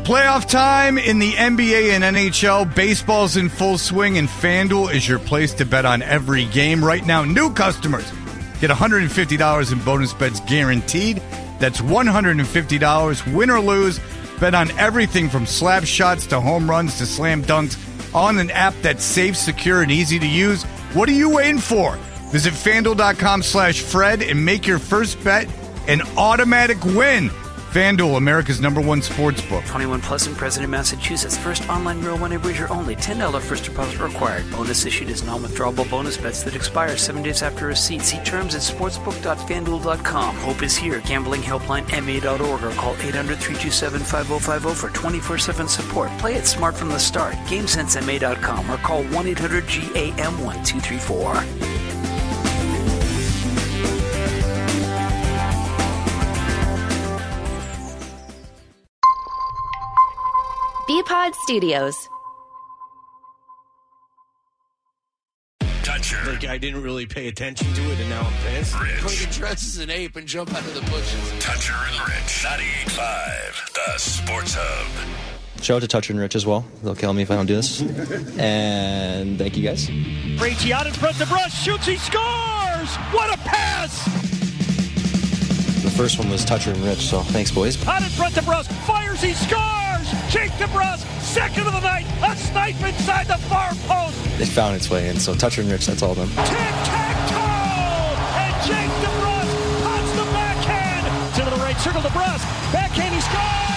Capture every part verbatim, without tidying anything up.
Playoff time in the N B A and N H L. Baseball's in full swing, and FanDuel is your place to bet on every game. Right now, new customers get one hundred fifty dollars in bonus bets guaranteed. That's one hundred fifty dollars, win or lose. Bet on everything from slap shots to home runs to slam dunks on an app that's safe, secure, and easy to use. What are you waiting for? Visit FanDuel.com slash Fred and make your first bet an automatic win. FanDuel, America's number one sports book. twenty-one plus in President, Massachusetts. First online real money wager only. ten dollars first deposit required. Bonus issued as non-withdrawable bonus bets that expire seven days after receipt. See terms at sportsbook dot fan duel dot com. Hope is here. Gambling helpline M A dot org or call eight hundred, three two seven, five oh five oh for twenty-four seven support. Play it smart from the start. game sense M A dot com or call one eight hundred G A M one two three four. B-Pod Studios. Toucher. Like I didn't really pay attention to it, and now I'm pissed. Rich. Go to dress as an ape and jump out of the bushes. Toucher and Rich. ninety-eight point five, the Sports Hub. Shout out to Toucher and Rich as well. They'll kill me if I don't do this. And thank you guys. Krejci out in front of Bruss, shoots, he scores! What a pass! The first one was Toucher and Rich, so thanks, boys. Out in front of Bruss, fires, he scores! Jake DeBrusk, second of the night, a snipe inside the far post! It found its way in, so Toucher and Rich, that's all of them. Tic-tac-toe! And Jake DeBrusk pops the backhand! To the right circle, DeBrusk, backhand, he scores!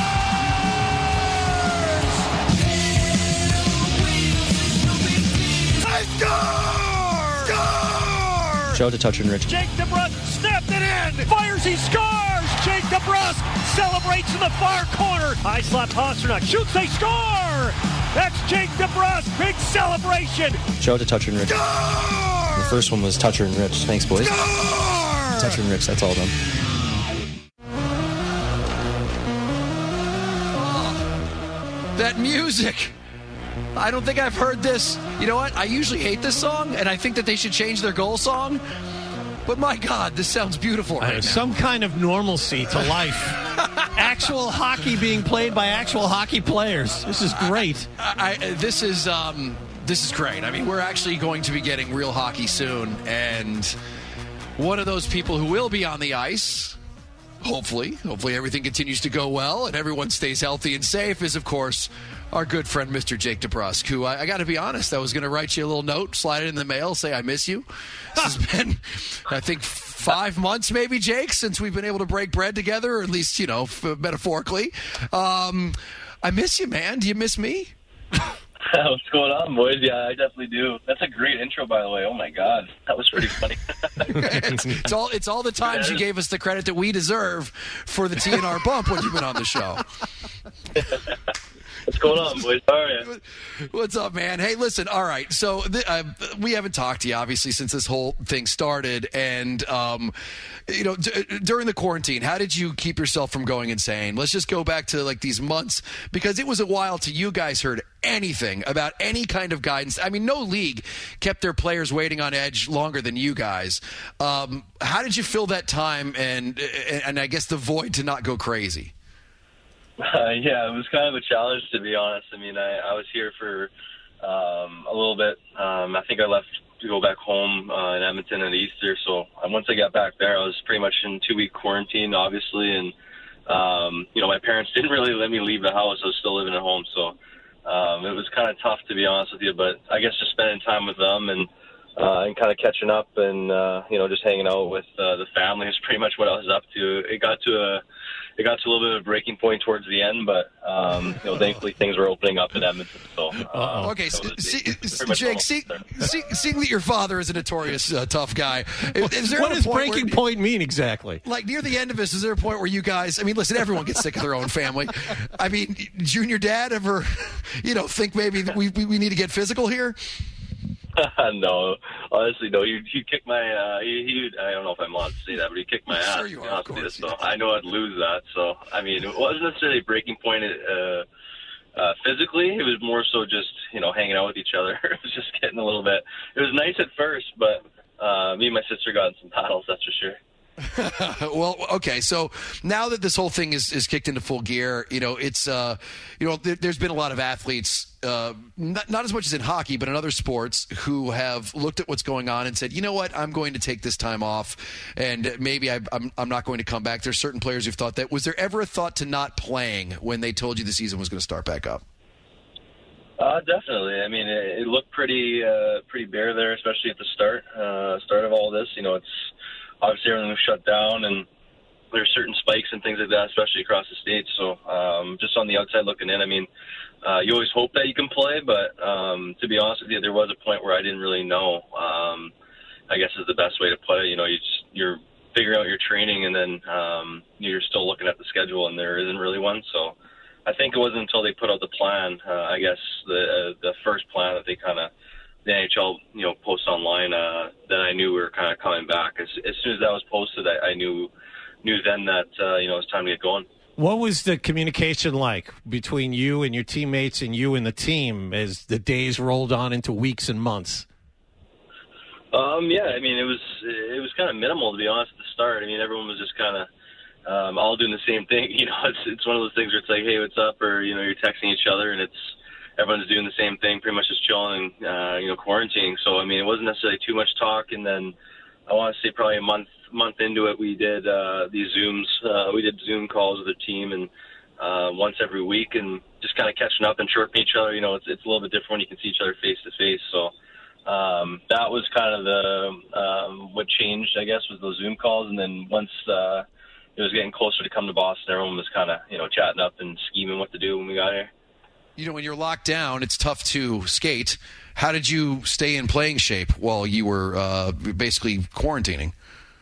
I score! Score! Shout out to Toucher and Rich. Jake DeBrusk snapped it in! Fires, he scores! Jake DeBrusk celebrates in the far corner. High slap Pastrnak. Shoots, they score! That's Jake DeBrusk. Big celebration. Shout out to Toucher and Rich. Score! The first one was Toucher and Rich. Thanks, boys. Score! Toucher and Rich, that's all of them. Oh, that music. I don't think I've heard this. You know what? I usually hate this song, and I think that they should change their goal song. But my God, this sounds beautiful right uh, now. Some kind of normalcy to life. Actual hockey being played by actual hockey players. This is great. I, I, this is um, this is great. I mean, we're actually going to be getting real hockey soon, and one of those people who will be on the ice, hopefully, hopefully everything continues to go well and everyone stays healthy and safe, is of course our good friend Mister Jake DeBrusk, who I, I got to be honest, I was going to write you a little note, slide it in the mail, say I miss you. This has been, I think, five months maybe, Jake, since we've been able to break bread together, or at least, you know, f- metaphorically. Um, I miss you, man. Do you miss me? What's going on, boys? Yeah, I definitely do. That's a great intro, by the way. Oh, my God. That was pretty funny. it's, it's all it's all the times you gave us the credit that we deserve for the T N R bump when you've been on the show. What's going on, boys? How are you? What's up, man? Hey, listen, all right. So th- uh, we haven't talked to you, obviously, since this whole thing started. And, um, you know, d- during the quarantine, how did you keep yourself from going insane? Let's just go back to, like, these months, because it was a while till you guys heard anything about any kind of guidance. I mean, no league kept their players waiting on edge longer than you guys. Um, how did you fill that time and, and I guess the void to not go crazy? Uh, yeah, it was kind of a challenge, to be honest. I mean, I, I was here for um, a little bit. Um, I think I left to go back home uh, in Edmonton at Easter. So uh, once I got back there, I was pretty much in two-week quarantine, obviously. And, um, you know, my parents didn't really let me leave the house. I was still living at home. So um, it was kind of tough, to be honest with you. But I guess just spending time with them and uh, and kind of catching up and, uh, you know, just hanging out with uh, the family is pretty much what I was up to. It got to a... It got to a little bit of a breaking point towards the end, but um, you know, thankfully things were opening up in Edmonton. So, uh, okay, so see, the, Jake, see, see, seeing that your father is a notorious uh, tough guy, is, is there what does where, breaking point mean exactly? Like near the end of this, is there a point where you guys? I mean, listen, everyone gets sick of their own family. I mean, Junior Dad ever, you know, think maybe we we, we need to get physical here? No, honestly, no. He he kicked my. Uh, he, he I don't know if I'm allowed to say that, but he kicked my ass. Sure you are, of course, so yeah. I know I'd lose that. So I mean, it wasn't necessarily a breaking point uh, uh, physically. It was more so just you know hanging out with each other. It was just getting a little bit. It was nice at first, but uh, me and my sister got in some battles. That's for sure. Well, okay. So now that this whole thing is, is kicked into full gear, you know, it's, uh, you know, there, there's been a lot of athletes, uh, not, not as much as in hockey, but in other sports who have looked at what's going on and said, you know what, I'm going to take this time off and maybe I, I'm, I'm not going to come back. There's certain players who've thought that. Was there ever a thought to not playing when they told you the season was going to start back up? Uh, definitely. I mean, it, it looked pretty, uh, pretty bare there, especially at the start, uh, start of all this. You know, it's obviously everything was shut down, and there's certain spikes and things like that, especially across the states. So, um, just on the outside looking in, I mean, uh, you always hope that you can play, but um, to be honest with you, there was a point where I didn't really know. Um, I guess is the best way to put it. You know, you just, you're figuring out your training, and then um, you're still looking at the schedule, and there isn't really one. So. I think it wasn't until they put out the plan, uh, I guess, the uh, the first plan that they kind of, the N H L, you know, post online, uh, that I knew we were kind of coming back. As, as soon as that was posted, I, I knew knew then that, uh, you know, it was time to get going. What was the communication like between you and your teammates and you and the team as the days rolled on into weeks and months? Um, yeah, I mean, it was it was kind of minimal, to be honest, at the start. I mean, everyone was just kind of, Um, all doing the same thing. You know, it's it's one of those things where it's like, hey, what's up? Or, you know, you're texting each other, and it's everyone's doing the same thing, pretty much just chilling and, uh, you know, quarantining. So, I mean, it wasn't necessarily too much talk. And then I want to say probably a month month into it, we did uh, these Zooms. Uh, we did Zoom calls with the team and uh, once every week, and just kind of catching up and chirping each other. You know, it's it's a little bit different when you can see each other face to face. So um, that was kind of the um, what changed, I guess, was those Zoom calls. And then once uh, it was getting closer to come to Boston, everyone was kind of, you know, chatting up and scheming what to do when we got here. You know, when you're locked down, it's tough to skate. How did you stay in playing shape while you were uh, basically quarantining?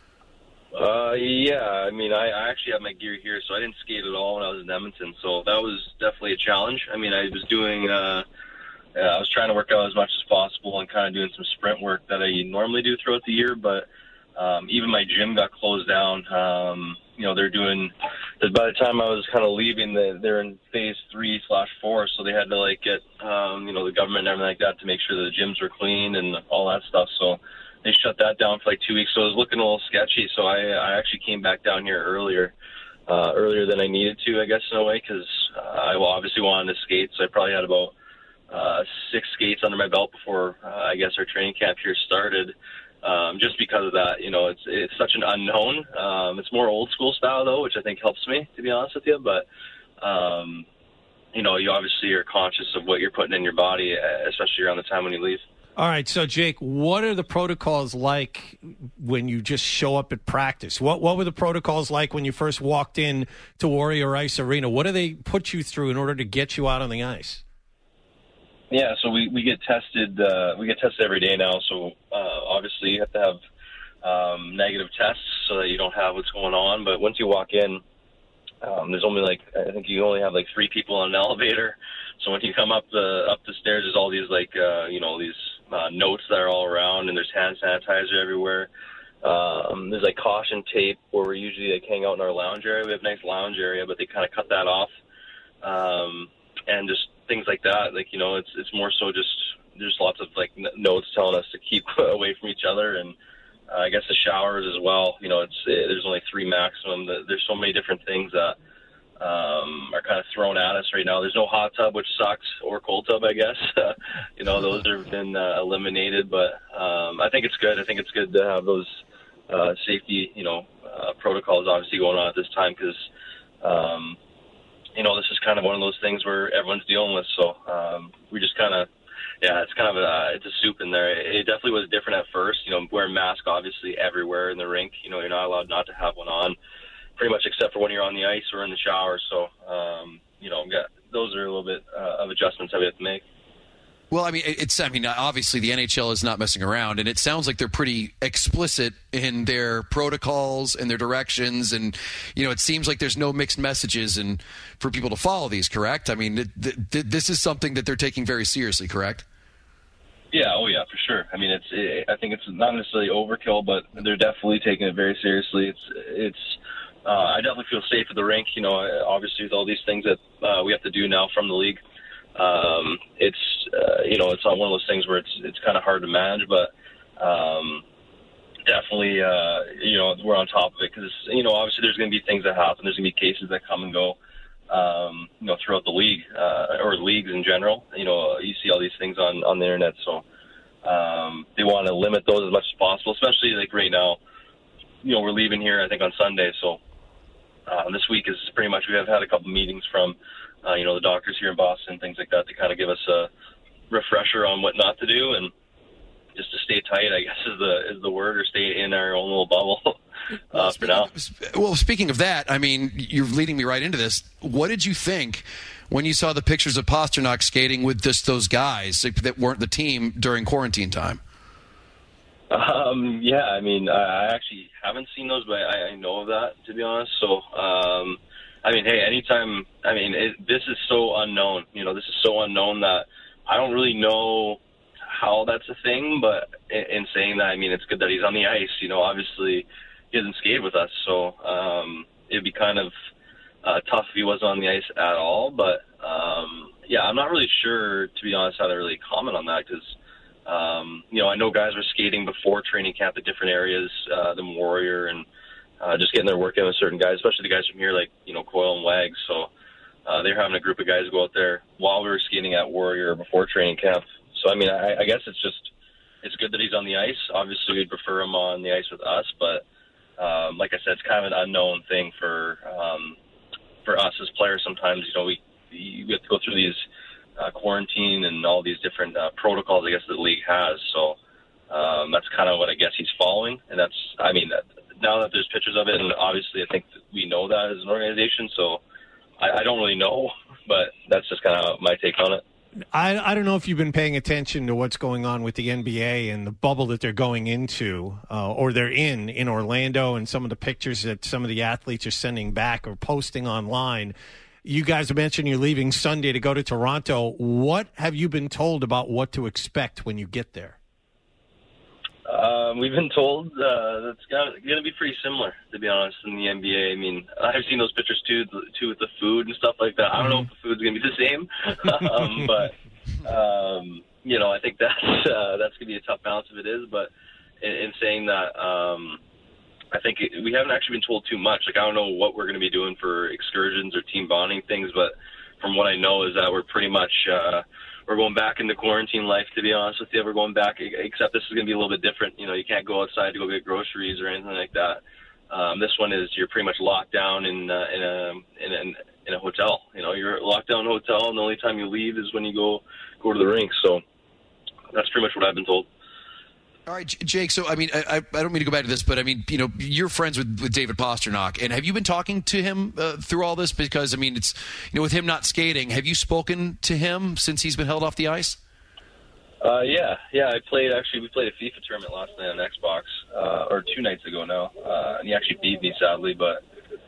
Uh, yeah, I mean, I, I actually have my gear here, so I didn't skate at all when I was in Edmonton. So that was definitely a challenge. I mean, I was doing, uh, uh, I was trying to work out as much as possible and kind of doing some sprint work that I normally do throughout the year, but um, even my gym got closed down. Um, you know, they're doing, by the time I was kind of leaving, they're in phase three slash four, so they had to, like, get, um, you know, the government and everything like that to make sure the gyms were clean and all that stuff. So they shut that down for like two weeks, so it was looking a little sketchy. So I, I actually came back down here earlier, uh, earlier than I needed to, I guess, in a way, because uh, I obviously wanted to skate. So I probably had about uh, six skates under my belt before, uh, I guess, our training camp here started. Um, just because of that, you know, it's it's such an unknown. Um, it's more old school style though, which I think helps me, to be honest with you. But um, you know, you obviously are conscious of what you're putting in your body, especially around the time when you leave. All right, so Jake, what are the protocols like when you just show up at practice? What what were the protocols like when you first walked in to Warrior Ice Arena? What do they put you through in order to get you out on the ice? Yeah, so we, we get tested. Uh, we get tested every day now. So uh, obviously you have to have um, negative tests so that you don't have what's going on. But once you walk in, um, there's only like I think you only have like three people on an elevator. So when you come up the up the stairs, there's all these like uh, you know these uh, notes that are all around, and there's hand sanitizer everywhere. Um, there's like caution tape where we usually like hang out in our lounge area. We have a nice lounge area, but they kind of cut that off, um, and just things like that. Like, you know, it's it's more so just there's lots of like n- notes telling us to keep away from each other, and uh, I guess the showers as well. You know, it's it, there's only three maximum. There's so many different things that um, are kind of thrown at us right now. There's no hot tub, which sucks, or cold tub, I guess. You know, those have been uh, eliminated, but um, I think it's good. I think it's good to have those uh, safety, you know, uh, protocols obviously going on at this time because. Um, You know, this is kind of one of those things where everyone's dealing with. So um, we just kind of, yeah, it's kind of a, it's a soup in there. It definitely was different at first. You know, wearing mask obviously everywhere in the rink. You know, you're not allowed not to have one on, pretty much except for when you're on the ice or in the shower. So, um, you know, yeah, those are a little bit uh, of adjustments that we have to make. Well, I mean, it's. I mean, obviously, the N H L is not messing around, and it sounds like they're pretty explicit in their protocols and their directions, and you know, it seems like there's no mixed messages, and for people to follow these, correct? I mean, it, th- this is something that they're taking very seriously, correct? Yeah, oh yeah, for sure. I mean, it's. It, I think it's not necessarily overkill, but they're definitely taking it very seriously. It's. It's. Uh, I definitely feel safe at the rink. You know, obviously with all these things that uh, we have to do now from the league. Um, it's, uh, you know, it's not one of those things where it's, it's kind of hard to manage, but, um, definitely, uh, you know, we're on top of it because, you know, obviously there's going to be things that happen. There's going to be cases that come and go, um, you know, throughout the league uh, or leagues in general. You know, you see all these things on, on the internet. So um, they want to limit those as much as possible, especially like right now. You know, we're leaving here, I think, on Sunday. So uh, this week is pretty much, we have had a couple meetings from, uh, you know, the doctors here in Boston, things like that, to kind of give us a refresher on what not to do and just to stay tight, I guess, is the is the word, or stay in our own little bubble uh, well, for now. Well, speaking of that, I mean, you're leading me right into this. What did you think when you saw the pictures of Pastrnak skating with just those guys that weren't the team during quarantine time? Um, yeah, I mean, I actually haven't seen those, but I, I know of that, to be honest. So, um, I mean, hey, anytime, I mean, it, this is so unknown. You know, this is so unknown that I don't really know how that's a thing, but in, in saying that, I mean, it's good that he's on the ice. You know, obviously he hasn't skated with us, so um, it'd be kind of uh, tough if he wasn't on the ice at all. But um, yeah, I'm not really sure, to be honest, how to really comment on that because, um, you know, I know guys were skating before training camp at different areas, uh, than Warrior, and uh, just getting their work in with certain guys, especially the guys from here like, you know, Coyle and Wags. So uh, they're having a group of guys go out there while we were skating at Warrior before training camp. So, I mean, I, I guess it's just, it's good that he's on the ice. Obviously, we'd prefer him on the ice with us, but um, like I said, it's kind of an unknown thing for um, for us as players sometimes. You know, we, we have to go through these uh, quarantine and all these different uh, protocols, I guess, that the league has. So um, that's kind of what I guess he's following. And that's, I mean, that, now that there's pictures of it, and obviously I think that we know that as an organization, so I, I don't really know, but that's just kind of my take on it. I, I don't know if you've been paying attention to what's going on with the N B A and the bubble that they're going into, uh, or they're in, in Orlando, and some of the pictures that some of the athletes are sending back or posting online. You guys mentioned you're leaving Sunday to go to Toronto. What have you been told about what to expect when you get there? Um, we've been told uh, that's going to be pretty similar, to be honest, in the N B A. I mean, I've seen those pictures, too, too with the food and stuff like that. I don't know if the food's going to be the same, um, but, um, you know, I think that's, uh, that's going to be a tough balance if it is. But in, in saying that, um, I think it, we haven't actually been told too much. Like, I don't know what we're going to be doing for excursions or team bonding things, but from what I know is that we're pretty much uh, – we're going back into quarantine life, to be honest with you. We're going back, except this is going to be a little bit different. You know, you can't go outside to go get groceries or anything like that. Um, this one is you're pretty much locked down in uh, in a in a in a hotel. You know, you're locked down in a hotel, and the only time you leave is when you go go to the rink. So that's pretty much what I've been told. All right, Jake, so, I mean, I, I don't mean to go back to this, but, I mean, you know, you're friends with, with David Pastrnak, and have you been talking to him uh, through all this? Because, I mean, it's, you know, with him not skating, have you spoken to him since he's been held off the ice? Uh, yeah, yeah, I played, actually, we played a FIFA tournament last night on Xbox, uh, or two nights ago now, uh, and he actually beat me, sadly, but,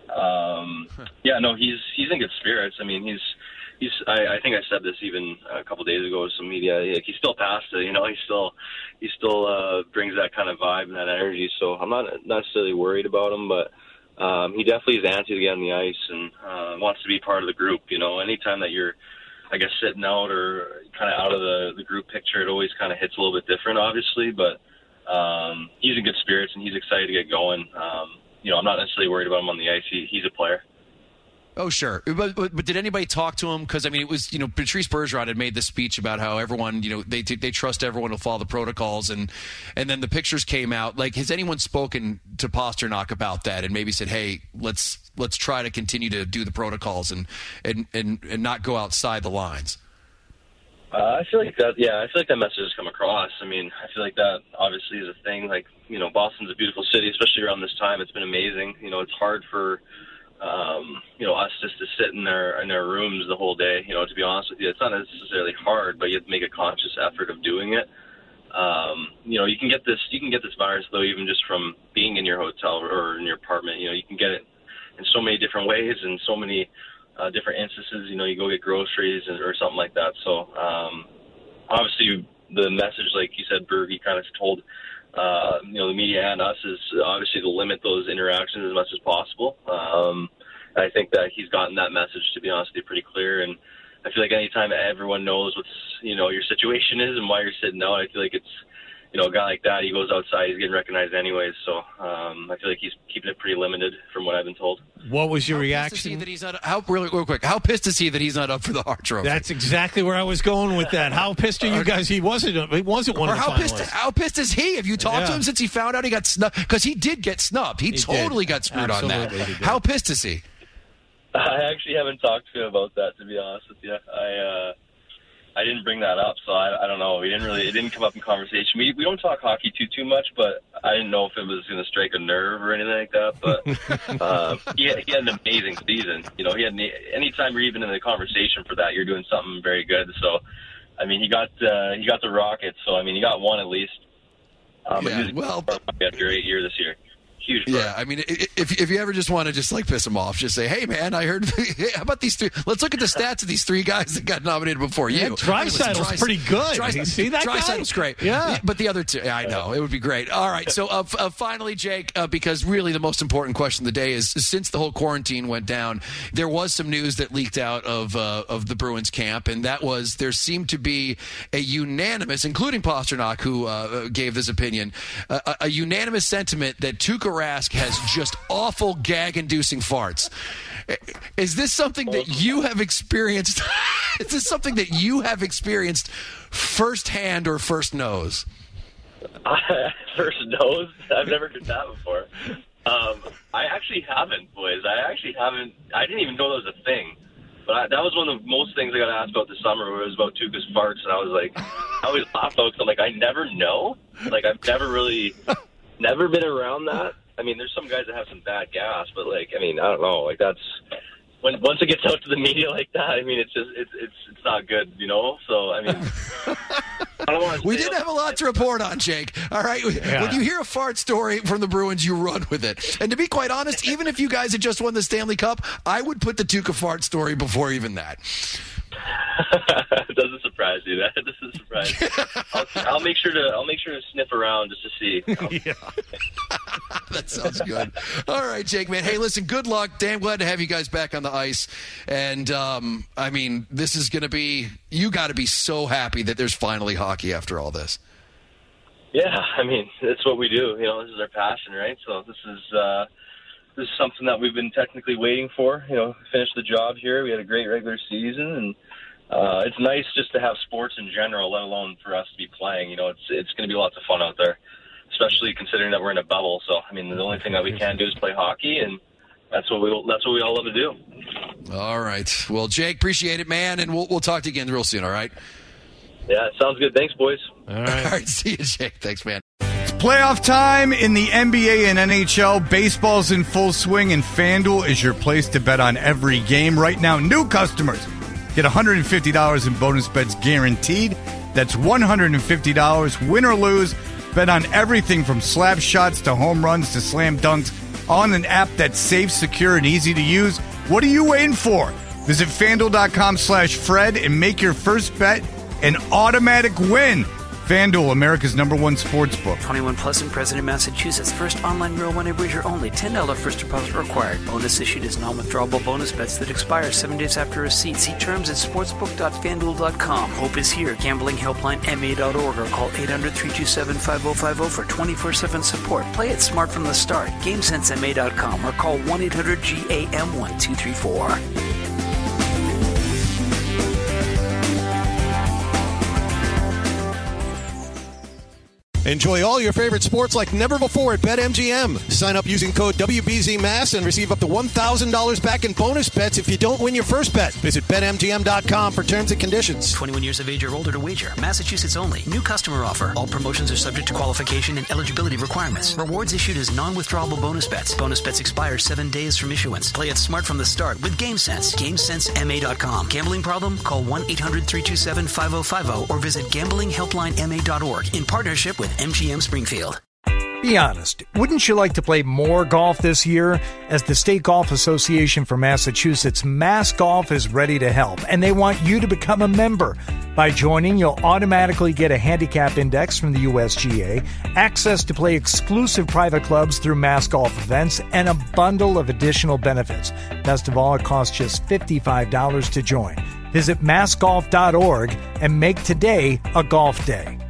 um, yeah, no, he's he's in good spirits. I mean, he's, He's. I, I think I said this even a couple of days ago with some media. Like, he's still past it, you know. He still, he still uh, brings that kind of vibe and that energy. So I'm not necessarily worried about him, but um, he definitely is antsy to get on the ice and uh, wants to be part of the group. You know, anytime that you're, I guess, sitting out or kind of out of the, the group picture, it always kind of hits a little bit different, obviously. But um, he's in good spirits and he's excited to get going. Um, you know, I'm not necessarily worried about him on the ice. He, he's a player. Oh, sure. But, but but did anybody talk to him? Because, I mean, it was, you know, Patrice Bergeron had made this speech about how everyone, you know, they they trust everyone to follow the protocols. And, and then the pictures came out. Like, has anyone spoken to Pastrnak about that and maybe said, hey, let's let's try to continue to do the protocols and, and, and, and not go outside the lines? Uh, I feel like that, yeah, I feel like that message has come across. I mean, I feel like that obviously is a thing. Like, you know, Boston's a beautiful city, especially around this time. It's been amazing. You know, it's hard for... Um, you know, us just to sit in their in their rooms the whole day. You know, to be honest with you, it's not necessarily hard, but you have to make a conscious effort of doing it. Um, you know, you can get this you can get this virus though, even just from being in your hotel or in your apartment. You know, you can get it in so many different ways and so many uh, different instances. You know, you go get groceries or something like that. So um, obviously, the message, like you said, Bergie kind of told. Uh, you know, the media and us is obviously to limit those interactions as much as possible. Um, I think that he's gotten that message, to be honest with you, pretty clear. And I feel like anytime everyone knows what's, you know, your situation is and why you're sitting out, I feel like it's you know, a guy like that, he goes outside, he's getting recognized anyways. So um, I feel like he's keeping it pretty limited from what I've been told. What was your how reaction? Pissed is he that he's not, how, really, real quick, how pissed is he that he's not up for the Hart Trophy? That's exactly where I was going with that. How pissed are you guys? He wasn't. He wasn't one or of the how finalists. pissed? How pissed is he? Have you talked Yeah. to him since he found out he got snubbed? Because he did get snubbed. He, He totally did. got screwed Absolutely on he that. did. How pissed is he? I actually haven't talked to him about that, to be honest with you. I uh, I didn't bring that up, so I, I don't know. We didn't really. It didn't come up in conversation. We we don't talk hockey too too much, but I didn't know if it was going to strike a nerve or anything like that. But uh, he had, he had an amazing season. You know, he had anytime you're even in the conversation for that, you're doing something very good. So, I mean, he got uh, he got the Rocket. So I mean, he got one at least. Um, Yeah, he was well, after a great year this year. Huge for Yeah, I mean, i- if if you ever just want to just like piss him off, just say, "Hey, man, I heard. Hey, how about these three? Let's look at the stats of these three guys that got nominated before Yeah, you." Drysaitl's pretty good. You see that guy? Drysaitl's great. Yeah. but the other two, yeah, I know it would be great. All right, so uh, f- uh, finally, Jake, uh, because really the most important question of the day is since the whole quarantine went down, there was some news that leaked out of uh, of the Bruins camp, and that was there seemed to be a unanimous, including Pasternak, who uh, gave this opinion, uh, a, a unanimous sentiment that Tuukka Rask has just awful gag-inducing farts. Is this something that you have experienced? Is this something that you have experienced firsthand or first nose? First nose? I've never heard that before. Um, I actually haven't, boys. I actually haven't. I didn't even know that was a thing. But I, that was one of the most things I got asked about this summer, where it was about Tuukka's farts, and I was like, I always laugh though, because I'm like, I never know. Like, I've never really, never been around that. I mean, there's some guys that have some bad gas, but like, I mean, I don't know. Like, that's when once it gets out to the media like that, I mean, it's just it's it's it's not good, you know. So I mean, I don't want to. We did have a lot to report on, Jake. All right, Yeah. when you hear a fart story from the Bruins, you run with it. And to be quite honest, even if you guys had just won the Stanley Cup, I would put the Tuukka fart story before even that. It doesn't surprise you. That doesn't surprise you. I'll, I'll make sure to I'll make sure to sniff around just to see. Yeah. That sounds good. All right, Jake, man. Hey, listen, good luck. Damn glad to have you guys back on the ice. And, um, I mean, this is going to be, you got to be so happy that there's finally hockey after all this. Yeah, I mean, it's what we do. You know, this is our passion, right? So this is uh, this is something that we've been technically waiting for. You know, finish the job here. We had a great regular season, and uh, it's nice just to have sports in general, let alone for us to be playing. You know, it's it's going to be lots of fun out there, especially considering that we're in a bubble. So, I mean, the only thing that we can do is play hockey, and that's what we that's what we all love to do. All right. Well, Jake, appreciate it, man, and we'll we'll talk to you again real soon, all right? Yeah, sounds good. Thanks, boys. All All right. right, see you, Jake. Thanks, man. Playoff time in the N B A and N H L. Baseball's in full swing, and FanDuel is your place to bet on every game. Right now, new customers get one hundred fifty dollars in bonus bets guaranteed. That's one hundred fifty dollars, win or lose. Bet on everything from slap shots to home runs to slam dunks on an app that's safe, secure, and easy to use. What are you waiting for? Visit FanDuel.com slash Fred and make your first bet an automatic win. FanDuel, America's number one sports book. twenty-one plus and present in Massachusetts. First online real money wager only. ten dollars first deposit required. Bonus issued as non-withdrawable bonus bets that expire seven days after receipt. See terms at sportsbook dot fan duel dot com. Hope is here. Gambling helpline M A dot org or call eight hundred, three two seven, five oh five oh for twenty-four seven support. Play it smart from the start. game sense M A dot com or call one eight hundred G A M one two three four. Enjoy all your favorite sports like never before at BetMGM. Sign up using code W B Z M A S and receive up to one thousand dollars back in bonus bets if you don't win your first bet. Visit Bet M G M dot com for terms and conditions. twenty-one years of age or older to wager. Massachusetts only. New customer offer. All promotions are subject to qualification and eligibility requirements. Rewards issued as non-withdrawable bonus bets. Bonus bets expire seven days from issuance. Play it smart from the start with GameSense. game sense M A dot com. Gambling problem? Call one eight hundred, three two seven, five oh five oh or visit gambling helpline M A dot org in partnership with M G M Springfield. Be honest, wouldn't you like to play more golf this year? As the State Golf Association for Massachusetts, Mass Golf is ready to help, and they want you to become a member. By joining, you'll automatically get a handicap index from the U S G A, access to play exclusive private clubs through Mass Golf events, and a bundle of additional benefits. Best of all, it costs just fifty-five dollars to join. Visit mass golf dot org and make today a golf day.